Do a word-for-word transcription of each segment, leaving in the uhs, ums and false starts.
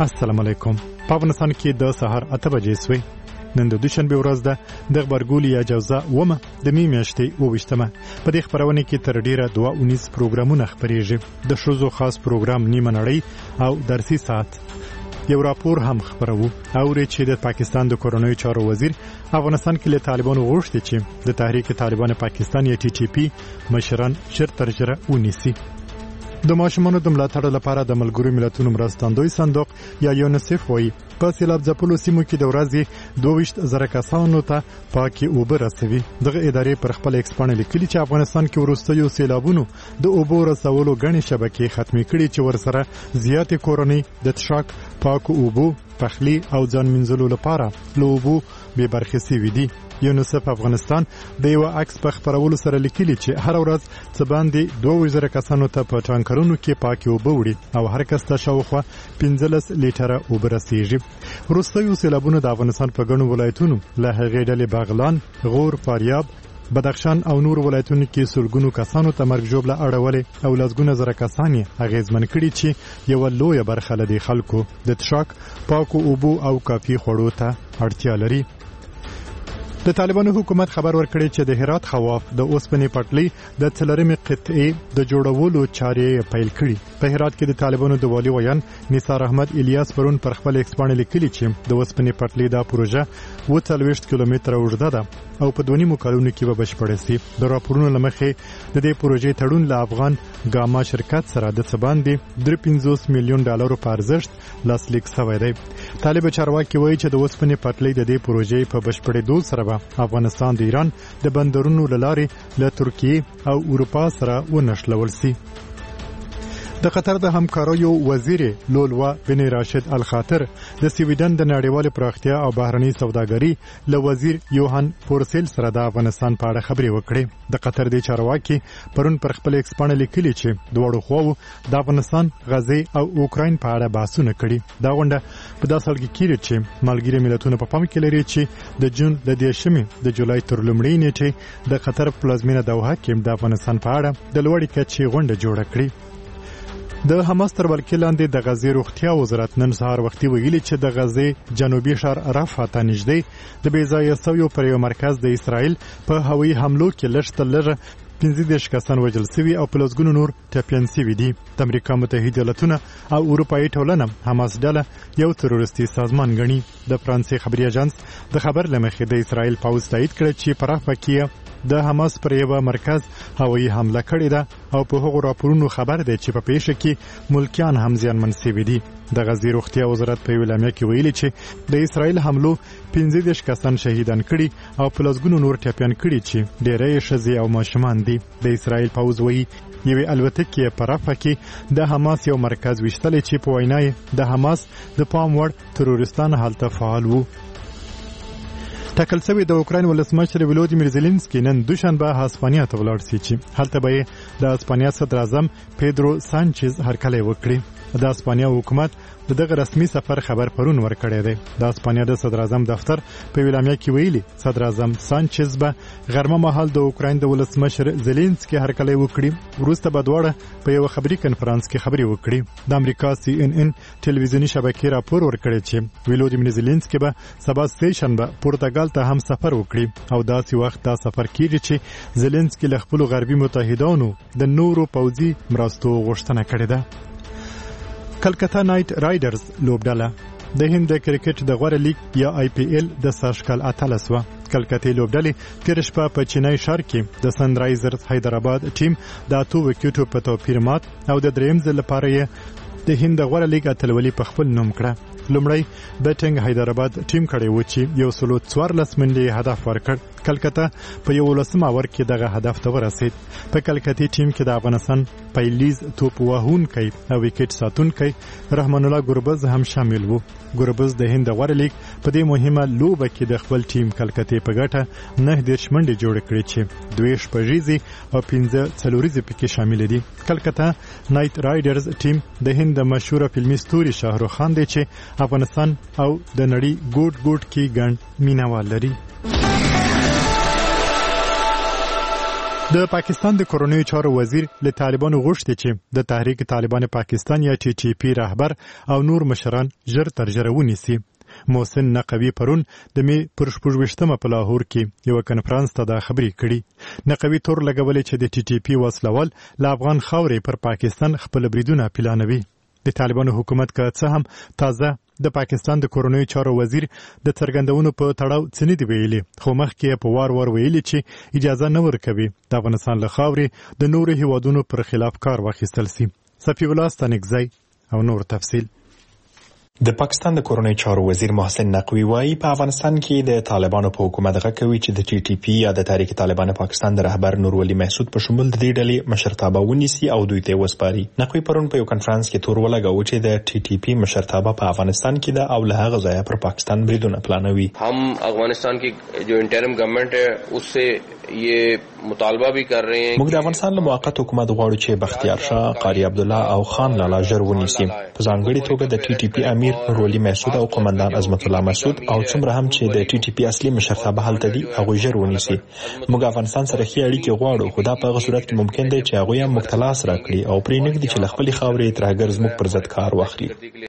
السلام علیکم. په افغانستان کې د سهار اته بجې سوې. نن د دوشنبه ورځ ده. د خبرګول یا جوزا ومه د می میاشتې اوویشتمه. په دې خبرونه کې تر ډیره دوه اونیز پروګرامونه خبرېږي. د شوزو خاص پروګرام نیمه نړۍ او درسي ساعت. یو راپور هم خبرو او چې د پاکستان د کورونوي چارو وزیر افغانستان کې له طالبانو غوښتي چې د تحریک طالبان پاکستان یا ټي ټي پی مشران شر ترجره ونیسي. د ماشومانو د ملاتړ لپاره د ملګرو ملتونو مرستندوی صندوق یا یونیسف وایي په سیلاب ځپلو سیمو کې د ورځې دوه ویشت زره کسانو ته پاکي اوبه رسوي. دغه ادارې پر خپل ایکس باندې لیکلي چې افغانستان کې وروستیو سیلابونو د اوبو رسولو غني شبکې ختمې کړي چې ورسره زیاتې کورنۍ د تشاک پاکو اوبو پخلی او ځان منځلو لپاره له اوبو بې برخې سوي دي. یونیسف افغانستان د یو عکس په خبرولو سره لیکلي چې هر ورځ څه باندې دوه ویشت کسانو ته په ټانکرونو کې پاکي اوبه وړي او هر کس ته شاوخوا پنځلس لیټره اوبه رسیږي. وروستیو سیلابونو د افغانستان په ګڼو ولایتونو له هغې ډلې بغلان، غور، فاریاب، بدخشان او نور ولایتونو کې سلګونو کسانو ته مرګ ژوبله اړولې او لسګونه زره کسان یې اغېزمن کړي چې یوه لویه برخه له دې خلکو د تشاک پاکو اوبو او کافي خوړو ته اړتیا لري. د طالبانو حکومت خبر ورکړی چې د هرات خواف د اوسپنې پټلۍ د څلورمې قطعې د جوړولو چارې پیل کړي. په هرات کې د طالبانو د والي ویان نثار احمد الیاس پرون پر خپل ایکس باندې لیکلي چې د اوسپنې پټلۍ دا پروژه اوه څلوېښت کیلومتره اوږده ده او په دوه نیمو کلونو کې به بشپړه سي. د راپورونو له مخې د دې پروژې تړون له افغان ګاما شرکت سره د څه باندې درې پنځوس میلیون ډالرو په ارزښت لاسلیک شوی دی. طالب چارواکي وایي چې د اوسپنې پټلۍ د دې پروژې په بشپړېدو سره افغانستان د ایران د بندرونو لارې له ترکیه او اروپا سره ونښلول سي. د قطر د همکاریو وزیر لولوا بن راشد الخاطر د سویډن د نړیوال پراختیا او بهرنی سوداګري له وزیر یوهان فورسیل سره د افغانستان په اړه خبرې وکړې. د قطر د چارواکي پرون پر خپل ایکس باندې لیکلي چې دواړو خواوو د افغانستان، غزې او اوکراین په اړه بحثونه کړي. دا غونډه په داسې حال کې کیږي چې ملګري ملتونه په پام کې لري چې د جون د دېرشمې د جولای تر لومړۍ نیټې د قطر پلازمینه دوحه کې د افغانستان په اړه د لوړې کچې غونډه جوړه کړي. د حماس تر ولکې لاندې د غزې روغتیا وزارت نن سهار وختي ویلي چې د غزې جنوبي ښار رفح ته نږدې د بې ځایه سویو پر یو مرکز د اسرائیل په هوایي حملو کې لږ تر لږه پنځه دېرش کسان وژل سوي او په لسګونو نور ټپیان سوي دي. د امریکا متحده ایالتونه او اروپایي ټولنه حماس ډله یو تروریستي سازمان ګڼي. د فرانسې خبري اژانس د خبر له مخې د اسرائیل پوځ تایید کړی چې په رفح کې د حماس پر یو مرکز هوایي حمله کړې ده او په هغو راپورونو خبر دی چې په پیښه کې ملکیان هم زیانمن سوي دي. د غزې روغتیا وزارت په یوه اعلامیه کې ویلي چې د اسرائیل حملو پنځه دېرش کسان شهیدان کړي او په لسګونو نور ټپیان کړي چې ډېری یې ښځې او ماشومان دي. د اسرائیل پوځ وایي یوې الوتکې په رفح کې د حماس یو مرکز ویشتلی چې په وینا یې د حماس د پام وړ تروریستان هلته فعال وو. ټاکل شوی د اوکراین ولسمشر ولودیمیر زيلنسکي نن دوشنبه هسپانیا ته ولاړ سي چې هلته به د هسپانیا صدر اعظم پیدرو سانچز هرکلی وکړي. د هسپانیا حکومت دغه رسمي سفر خبر پرون ورکړی دی. د هسپانیا د صدر اعظم دفتر په اعلامیه کې ویلي صدر اعظم سانچز به غرمه مهال د اوکراین د ولسمشر زيلنسکي هرکلی وکړي. وروسته به دواړه په یو خبري کنفرانس کې خبرې وکړي. د امریکا سی ان ان ټلویزیونی شبکې راپور ورکړی چې ولودیمیر زيلنسکي به سبا سټیشنبه پرتګال ته هم سفر وکړي او داسې وخت دا سفر کیږي چې زيلنسکي له خپل غربي متحدانو د نورو پوځي مرستو غوښتنه کړې ده. کلکتا نایټ رایډرز لوبډله د هند د کرکټ د غوره لیګ یا آی پی ایل د ساشکال اتلس وه. کلکتې لوبډلې تېره شپه په چینای ښار کې د سن رایزرز حیدرآباد ټیم د اتو وکټو په توپیر مات او د دریم ځل لپاره یې د هند د غوره لیګ اتلولي په خپل نوم کړه. لومړی بیټینګ حیدرآباد ټیم کړی و چې یو سلو څوارلس منډې هدف ورکړ. کلکتا په یولسم اوور کې دغه هدف ته ورسید. په کلکتې ټیم کې د افغانستان پیلیز توپ وهونکی او وکټ ساتونکی رحمان الله ګربز هم شامل وو. ګربز د هند غوره لیګ په دې مهمه لوبه کې د خپل ټیم کلکتې په ګټه نه دېرش منډې جوړې کړې چې دوه شپږیزې او پنځه څلوریزې پکې شامل دي. کلکتا نایټ رایډرز ټیم د هند د مشهور فلمي ستوري شاهرخ خان دی چې افغانستان او د نړۍ ګوټ ګوټ کې ګڼ مینوال لري. د پاکستان د کورنیو چارو وزیر له طالبانو غوښتي چې د تحریک طالبان پاکستان یا ټي ټي پی رهبر او نور مشران ژر تر ژره ونیسي. محسن نقوی پرون د می پر شپږویشتمه په لاهور کې یو کنفرانس ته دا خبرې کړي. نقوی تور لګولې چې د ټي ټي پی وسلوال له افغان خاورې پر پاکستان خپل بریدونه پلانوي. د طالبانو حکومت که څه هم تازه د پاکستان د کورنیو چارو وزیر د څرګندونو په تړاو څه نه دی ویلي، خو مخکې په وار وار ویلي چې اجازه نه ورکوي د افغانستان له خاورې د نورو هیوادونو پر خلاف کار واخیستل سي. صفی الله ستانکزی او نور تفصیل. د پاکستان د کورنیو چارو وزیر محسن نقوی وايي په افغانستان کې د طالبانو په حکومت غږ کوي چې د ټي ټي پی یا د تحریک طالبان پاکستان د رهبر نورولي محسود په شمول د دې ډلې مشرتابه ونیسي او دوی ته وسپاري. نقوی پرون په یو کنفرانس کې تور ولګاوه چې د ټي ټي پی مشرتابه په افغانستان کې د او له هغه ځایه پر پاکستان بریدونه پلانوي. हम افغانستان की जो इंटरिम गवर्नमेंट है उससे ये मुतालबा भी कर रहे हैं. موږ د افغانستان له موقت حکومت غواړو چې بختیار شاه، قاری عبدالله او خان لالا ژر ونیسي. په ځانګړي توګه د ټي ټي پی امیر نورولي محسود او قومندان عظمت الله مسعود او څومره هم چې د ټي ټي پی اصلي مشرتابه هلته دي هغه ژر ونیسي. موږ افغانستان سره ښې اړیکې غواړو، خو دا په هغه صورت کې ممکن دی چې هغوی هم موږ ته لاس راکړي او پرې نږدي چې له خپلې خاورې ترهګر زموږ پر ضد کار واخلي.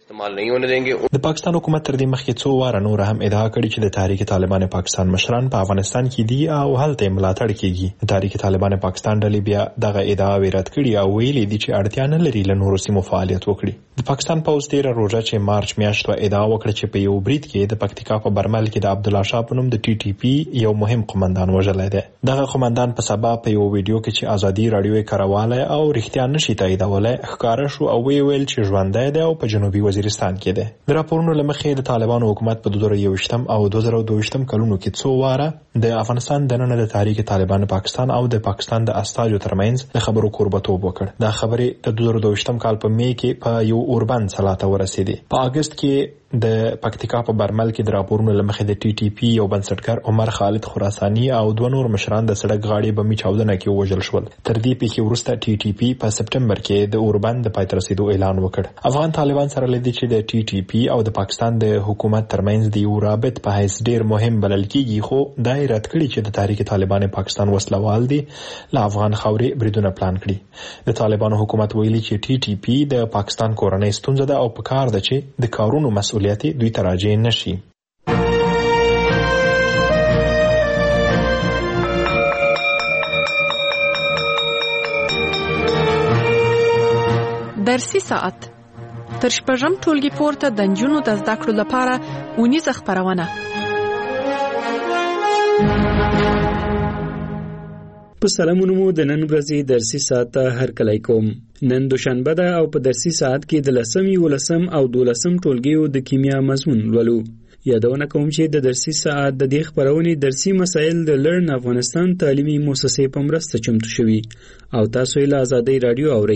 د پاکستان حکومت تر دې مخکې څو واره نور هم ادعا کړې چې د تحریک طالبان پاکستان مشران په افغانستان کې دي او هلته یې ملاتړ کیږي. د تحریک طالبان پاکستان ډلې بیا دغه ادعا رد کړې او ویلي دي چې اړتیا نه لري له نورو سیمو فعالیت وکړي. د پاکستان پوځ تیره روژه چې مارچ میاشت و ادعا وکړه چې په یو برید کې د پکتیکا په برمل کې د عبدالله شاه په نوم د ټي ټي پی یو مهم قومندان وژلی دی. دغه قومندان په سبا په یو ویډیو کې چې ازادي راډیو یې کاروالی او رښتیا نشي تاییدولی ښکاره شو او ویې ویل چې ژوندی دی او په جنوبي وزیرستان کې دی. د راپورونو له مخې د طالبانو حکومت په دوه زره یوویشتم او دوه زره دوهویشتم کلونو کې څو واره د افغانستان دننه د تحریک طالبان پاکستان او د پاکستان د استازو ترمنځ د خبرو کوربتوب وکړ. دا خبرې د دوه زره دوهویشتم کال په می کې په یو اوربند سلا ته ورسېدې. په اګست کې د پکتیکا په برمل کې د راپورونو له مخې د ټي ټي پی یو بنسټګر عمر خالد خراساني او دوه نور مشران د سړک غاړې بمي چاودنه کې وژل شول. تر دې پیښې وروسته ټي ټي پی په سپټمبر کې د اوربند د پای ته رسیدو اعلان وکړ. افغان طالبان سره لیدي چې د ټي ټي پی او د پاکستان د حکومت ترمنځ د یو رابط په حیث ډیر مهم بلل کیږي، خو دا یې رد کړي چې د تحریک طالبان پاکستان وسلوال دي له افغان خاورې بریدونه پلان کړي. د طالبانو حکومت ویلي چې ټي ټي پی د پاکستان کورنۍ ستونزه ده او په کار ده چې د کارونو مسؤلیت دوی ته راجع نشي. درسي ساعت تر شپږم ټولګي پورته د نجونو د زده کړو لپاره اونیزه خپرونه. په سلامونو مو د نن ورځې درسي ساعت هرکلی کوم. نن دوشنبه ده او په درسي ساعت کې د لسم، یولسم او دولسم ټولګیو د کیمیا مضمون لولو. یادونه کوم چې د درسي ساعت د دې خپرونې درسي مسایل د لرن افغانستان تعلیمي مؤسسې په مرسته چمتو شوي او تاسو یې له ازادۍ راډیو اورئ.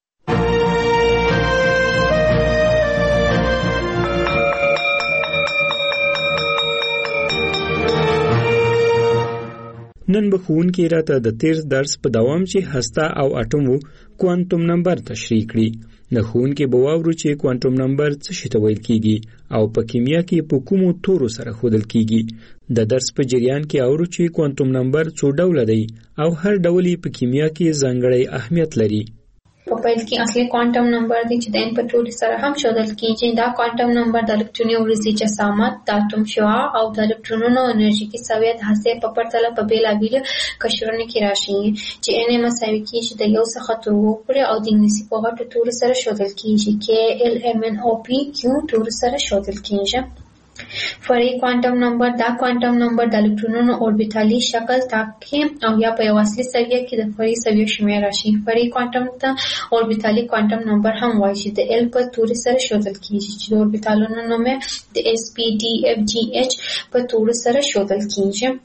نن به ښوونکي راته د تیر درس په دوام چې هسته او اټوم وو کوانټوم نمبر تشریح کړي. د ښوونکي به واورو چې کوانټوم نمبر څه شي ته ویل کیږي او په کیمیا کې په کومو تورو سره ښودل کیږي. د درس په جریان کې اورو چې کوانټوم نمبر څو ډوله دی او هر ډول یې په کیمیا کې ځانګړی اهمیت لري. په پیل کې اصلي کوانټم نمبر دی چې د ان په ټولي سره هم ښودل کیږي. دا کوانټم نمبر د الکتروني ورځي جسامت، د اتوم شعاع او د الکترونونو انرژیکي سویه د هستې په پرتله په بېلابېلو قشرونو کې راشي چې ان یې مساوي کیږي د یو څخه تر اووه پورې او د انګلیسي په غټو تورو سره ښودل کیږي. کې ال ام ان او پی کیو تورو سره ښودل کیږي. فرعي کوانټم نمبر دا کوانټم نمبر د الکترونونو اوربیتالي شکل ټاکي او یا په یو اصلي سویه کې د فرعي سویو شمېر راشي. فرعي کوانټم ته اوربیتالي کوانټم نمبر هم وایي چې د ال په توري سره ښودل کیږي چې د اوربیتالونو نوم یې د اس پی ډي اف جي اچ په تورو سره ښودل کیږي.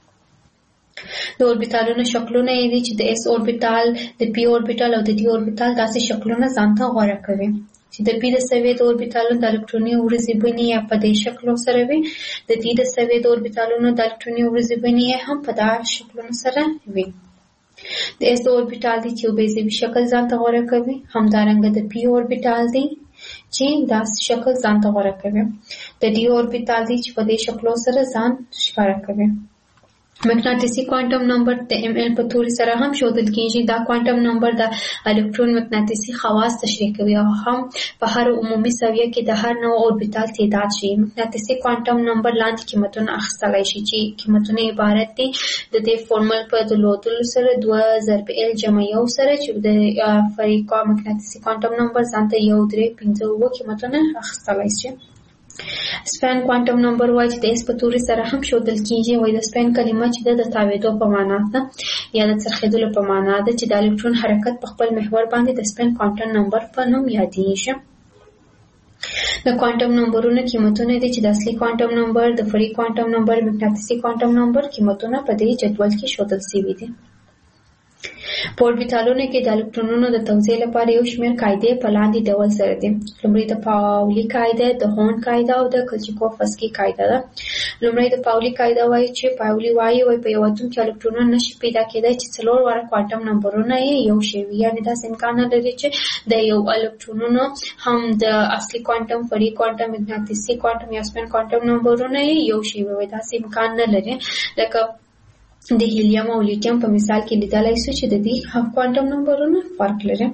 د اوربیتالونو شکلونه یې دي چې د اس اوربیتال، د پی اوربیتال او د ډي اوربیتال داسې شکلونه ځانته غوره کوي چې د پی د سویې د اوربیتالونو د الکتروني ورځې بڼې یا په دې شکلو سره وي، د ډي د سویې د اوربیتالونو د الکتروني ورځې بڼې هم په دا شکلونو سره وي. د اس د اوربیتال دی چې یو بیضوي شکل ځانته غوره کوي، همدارنګه د پی اوربیتال دی چې دا شکل ځانته غوره کوي، د ډي اوربیتال دی چې په دې شکلو سره ځان ښکاره کوي. مقناطیسي کوانټم نمبر د ام ال په توري سره هم ښودل کیږي. دا کوانټم نمبر د الکترون مقناطیسي خواص تشریح کوي او هم په هر عمومي سویه کې د هر نوع اوربیتال تعداد شي. مقناطیسي کوانټم نمبر لاندې قیمتونه اخیستلی شي چې قیمتونه عبارت دي د دې فورمول په درلودلو سره دوه ضرب ال جمع یو سره چې د فریقا مقناطیسي کوانټم نمبر ځانته یو درې پنځه اووه قیمتونه اخیستلی شي. سپین کوانټم نمبر وایي چې د اس په توري سره هم ښودل کیږي. وایي د سپین کلمه چې د تاویدو په معنا ده یا د څرخېدلو په معنا ده چې د الکترون حرکت په خپل محور باندې د سپین کوانټم نمبر په نوم یادېږي. د کوانټم نمبرونو قیمتونه دي چې د اصلي کوانټم نمبر، د فرعي کوانټم نمبر، مقناطیسي کوانټم نمبر قیمتونه په دې جدول کې ښودل شوي دي. په اوربیتالونو کې د الکترونونو د توزیع لپاره یو شمېر قاعدې په لاندې ډول سره دي. لومړی د پاولي قاعده، د هورن قاعده او د کلچیکوفسکي قاعده ده. لومړی د پاولي قاعده وایي چې پاولي وایي وایي په یو اتوم کې الکترونونه نشي پیدا کېدای چې څلور واره کوانټم نمبرونه یې یو شی وي. یعنې داسې امکان نه لري چې د یو الکترونونو هم د اصلي کوانټم، فرعي کوانټم، مقناطیسي کوانټم یا سپین کوانټم نمبرونه یې یو شی وي. داسې امکان نه لري. لکه د هیلیم او لیتیم په مثال کې لیدلای شو چې د دې کوانټم نمبرونه فرق لري.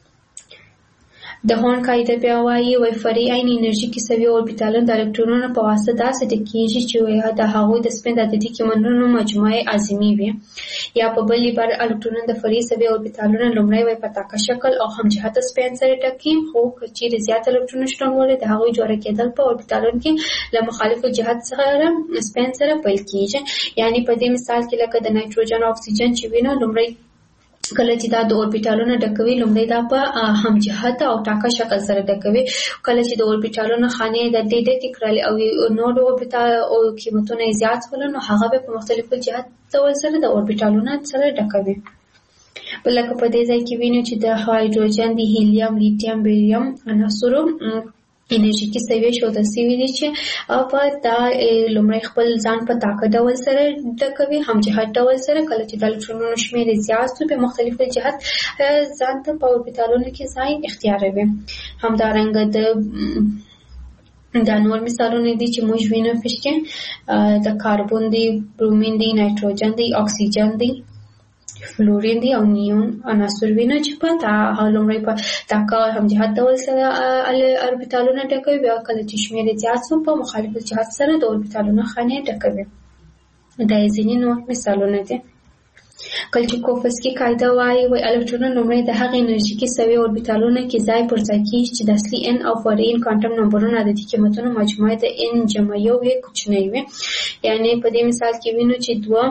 د هورن قاعده بیا وایي وایي فرعي عین انرژي کیسوي اوربیتالونه د الکترونونو په واسطه داسې ډکېږي چې د هغوی د سپین د عددي قیمتونو مجموعه اعظمي وي. یا په بل عبارت الکترونونه د فرعي سوي اوربیتالونو لومړی وایي په تاکه شکل او همجهته سپین سره ډکي، خو که چیرې زیات الکترونونه شتون ولري د هغوی جوړه کېدل په اوربیتالونو کې له مخالفو جهت سره سپین سره پیل کېږي. یعنې په دې مثال کې لکه د نایتروجن او اکسیجن چې وینو، لومړی کله چې دا د اوربیتالونو ډکوي لومړی دا په همجهته او ټاکه شکل سره ډکوي. کله چې د اوربیتالونو خانې د دې ډکې کړلې او نور اوربیتال او قیمتونه یې زیات شول نو هغه به په مختلفو جهت ډول سره د اوربیتالونو سره ډکوي. بل لکه په دې ځای کې وینو چې د هایدروجن، د هیلیم، لیتیم، بیریم عناصرو انرژیکي سویې ښودل شوي دي چې په دا لومړی خپل ځان په طاقه ډول سره ډکوي، همجهت ډول سره. کله چې د الکترونونو شمېر یې زیات شو په مختلفو جهت ځان ته په اوربیتالونو کې ځای اختیاروي. همدارنګه د دا نور مثالونه دي چې موږ وینو پکې کې د کاربون دی، برومین دی، نایتروجن دی، اکسیجن دی، فلورین دی او نیون عناصر وینو چې په تا لومړی په طاقه همجهت ډول سره اوربیتالونه ډکوي. بیا کله چې شمېر یې زیات شو په مخالف جهت سره د اوربیتالونو خانې ډکوي. دا یې ځینې نور مثالونه دي. کلچیکوفسکي قاعده وایي وایي الکترونونه لومړی د هغې انرژیکي سوي اوربیتالونو کې ځای پر ځای کېږي چې د اصلي ان او فرعي کوانټم نمبرونو عددي قیمتونو مجموعه د ان جمع یو یې کوچنی وي. یعنې په دې مثال کې وینو چې دوه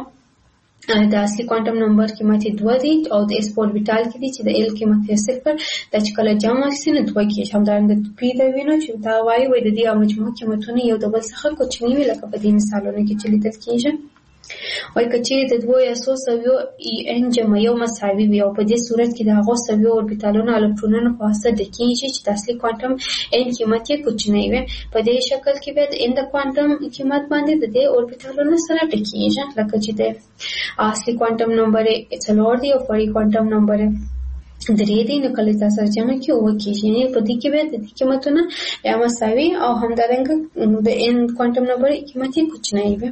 د اصلي کوانټم نمبر قیمت یې دوه دی او د اس په اوربیتال کې دی چې د ال قیمت یې صفر. دا چې کله جمع شي نو دوه کېږي. همدارنګه پی دا وینو چې دا وایي وایي د دې مجموعه قیمتونه یو د بل څخه کوچني وي لکه په دې مثالونو کې چې لیدل کېږي. وایي که چیرې د دوو یا څو سویو ای ان جمع یو مساوي وي او په دې صورت کې د هغو سویو اوربیتالونو الکترونونو په واسطه ډکېږي چې د اصلي کوانټم ان قیمت یې کوچنی وي. په دې شکل کې بیا د ان د کوانټم قیمت باندې د دې اوربیتالونو سره ډکېږي. لکه چې د اصلي کوانټم نمبر یې څلور دی او فرعي کوانټم نمبر یې درې دی، نو کله چې سره جمع کې اووه کېږي. یعنې په دې کې بیا د دې قیمتونه یا مساوي او همدارنګه د ان کوانټم نمبر قیمت یې کوچنی وي.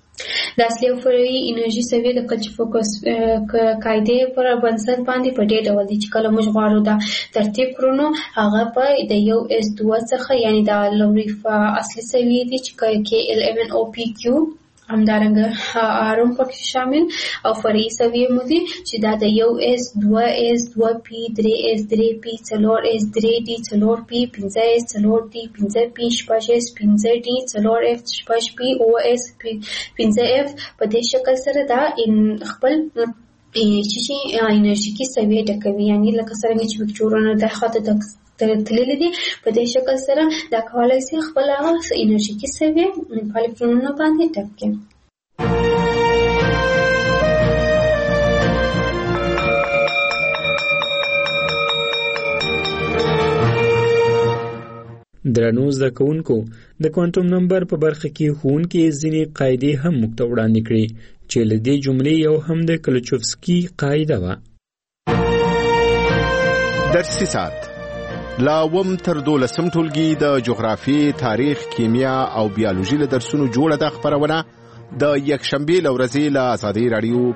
د اصلي او فرعي انرژي سویې د کلچیکوفسکي قاعدې پر بنسټ باندې په دې ډول دي چې کله موږ غواړو دا ترتیب کړو نو هغه په د یو اس دوه څخه، یعنې دا لومړی اصلي سویې دي چې کې ال ام ان او پی کیو، همدارنګه آرم پکې شامل او فرعي سویې مو دي چې دا د یو اس دوه اس دوه پی درې اس درې پی څلور اس درې ډي څلور پی پنځه اس څلور ډي پنځه پی شپږ اس پنځه ډي څلور اف شپږ پی اووه اس پنځه اف. په دې شکل سره دا خپل چې انرژیکي سویې ډکوي. یعنې لکه څرنګه چې وکتورونه د خاطر تللی دي په دې شکل سره دا کولای شي خپل هغه انرژیکي سویې په الکترونونو باندې ډک کړي. درنو زده کوونکو، د کوانټم نمبر په برخه کې ښوونکي ځینې قاعدې هم موږ ته وړاندې کړې چې له دې جملې یو هم د کلچوفسکي قاعده وه. درسي ساعت لا وم تر دولسم ټولګي د جغرافي، تاریخ، کیمیا او بیولوژي له درسونو جوړه ده خبرونه د یک شنبه لورځي له ازادي رادیو